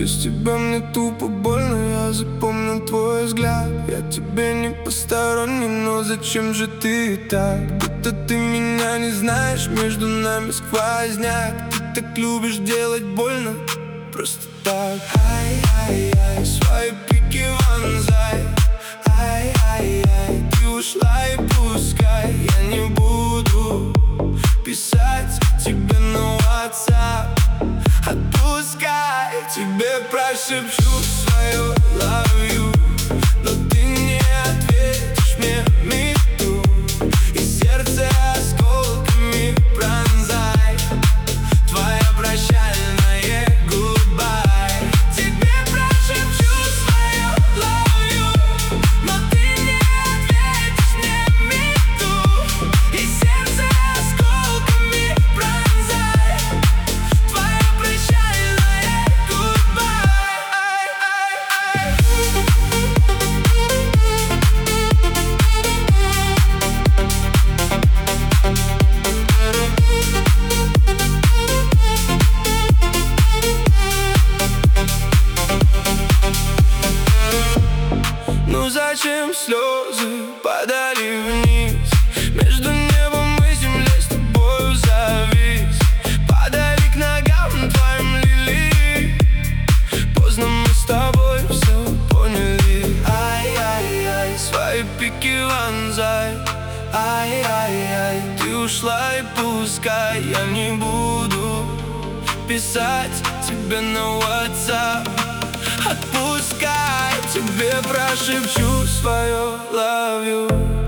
Без тебя мне тупо больно, я запомнил твой взгляд. Я тебе не посторонний, но зачем же ты так? Будто ты меня не знаешь, между нами сквозняк. Ты так любишь делать больно, просто так. Ай-ай-ай, свои пики вонзай. Ай-ай-ай, ты ушла и пускай. Я не буду писать тебе на WhatsApp. Отпускай, тебе прошепчу свое love you, но ты не ответишь мне me too. И сердце осколками пронзай, твоя прощальная goodbye. Тебе прошепчу свое love you, но ты не ответишь мне me too. И сердце осколками пронзай, твоя прощальная goodbye. Ну зачем слезы падали вниз? Между небом и землей с тобою завис. Падали к ногам твоим лилии. Поздно мы с тобой все поняли. Ай-яй-яй, свои пики вонзай. Ай-яй-яй, ты ушла и пускай. Я не буду писать тебе на WhatsApp. Отпускай, тебе прошепчу свое love you.